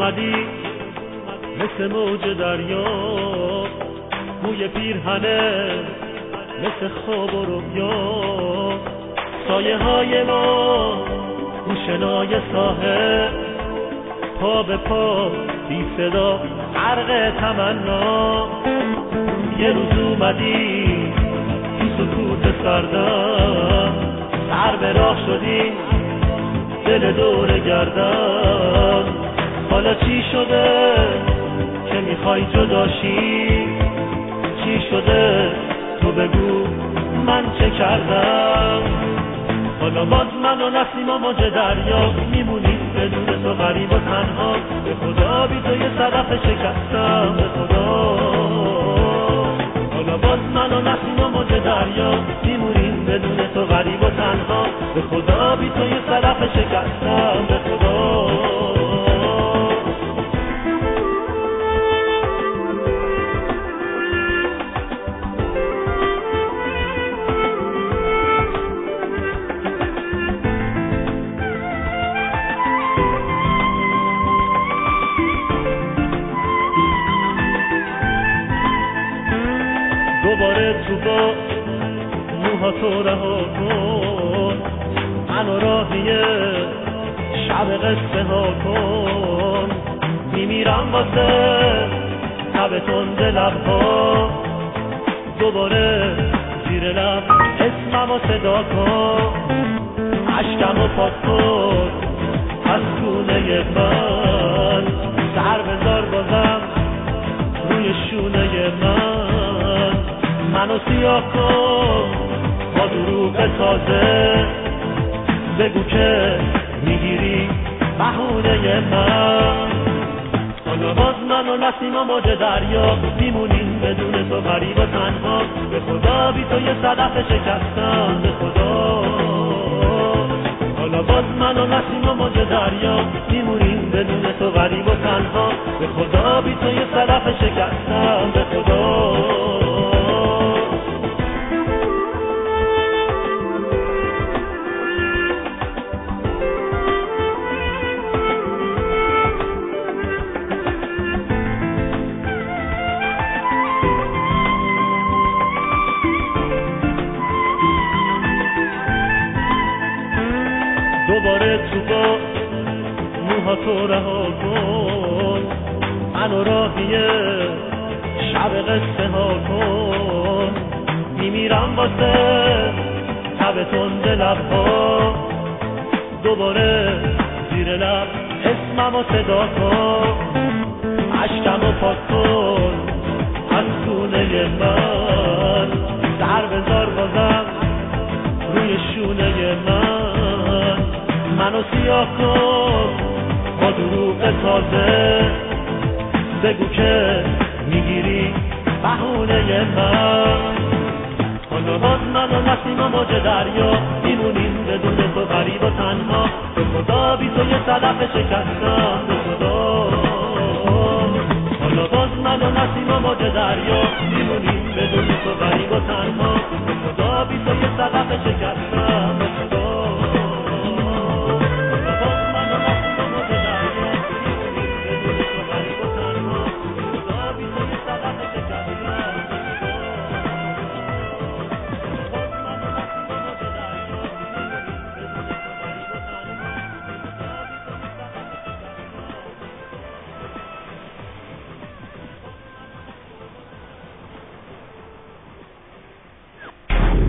اومدی مثل موج دریا، موی پیرهنه مثل خواب و رویا، سایه های ما روشنای ساحل، پا به پا بی صدا غرق تمنا. یه روز اومدی تو سکوت سردم، سر به راه شدی دل دور گردن. حالا چی شده که میخوای جداشی؟ چی شده تو بگو من چه کردم؟ حالا باز من و نسیم و موج دریا میمونیم بدون تو غریب و تنها. به خدا بی تو یه صدف شکستم، به خدا. حالا باز من و نسیم و موج دریا میمونیم بدون تو غریب و تنها. به خدا بی تو یه صدف شکستم، به خدا. دوباره تو با موها تو رها کن، منو راهی شب قصه ها کن. میمیرم واسه تب تند لبها، دوباره زیر لب اسمم و صدا کن. عشقم و پاک کن از گونه من، سر بذار بازم روی شونه من. منو سیاه کن با دروغ تازه، بگو که میگیری بهونه من. حالا باز من و نسیم و موج دریا میمونیم بدون تو غریب و تنها. به خدا بی تو یه صدف شکستم، به خدا. حالا باز من و نسیم و موج دریا میمونیم بدون تو غریب و تنها. به خدا بی تو یه صدف شکستم، به خدا. دوباره تو با موها تو رها کن، منو راهی شب قصه ها کن. میمیرم واسه تب تند لبها، دوباره زیر لب اسمم و صدا کن. عشقم و پاک کن از گونه من، سر بذار بازم روی شونه من. منو سیاه کن با دروغ تازه، بگو که میگیری بهونه من. حالا باز من و نسیم و موج دریا میمونیم بدون تو غریب و تنها. به خدا بی تو یه صدف شکستم، به خدا. حالا باز من و نسیم و موج دریا